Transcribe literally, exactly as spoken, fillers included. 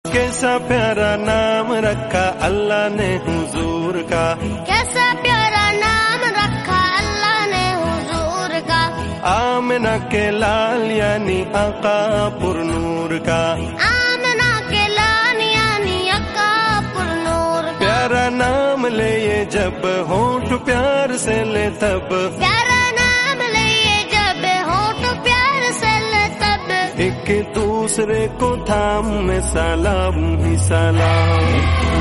कैसा प्यारा नाम रखा अल्लाह ने हुजूर का, कैसा प्यारा नाम रखा अल्लाह ने हुजूर का। आमिना के लाल यानी आका पुरनूर का, आमिना के लाल यानी आका पुरनूर का। प्यारा नाम ले ये जब होंठ प्यार से ले तब, प्यारा नाम ले ये जब होंठ प्यार से ले तब। एक दूसरे को थाम में सलाम ही सलाम।